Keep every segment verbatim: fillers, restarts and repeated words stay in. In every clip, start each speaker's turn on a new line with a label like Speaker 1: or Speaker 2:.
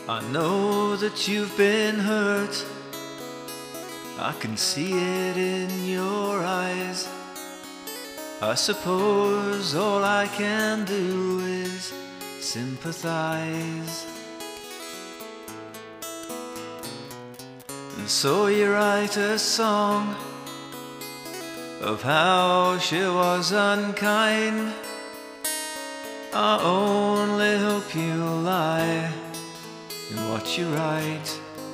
Speaker 1: I know that you've been hurt, I can see it in your eyes. I suppose all I can do is sympathize. And so you write a song of how she was unkind. I only hope you lie in what you write.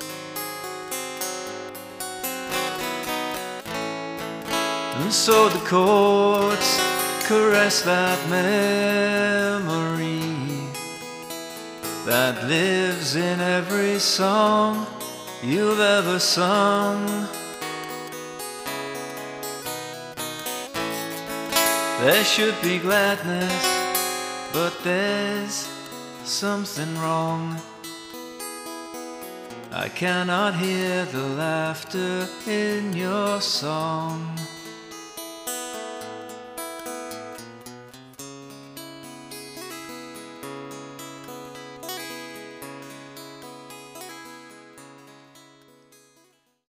Speaker 1: And so the courts caress that memory that lives in every song you've ever sung. There should be gladness, but there's something wrong. I cannot hear the laughter in your song.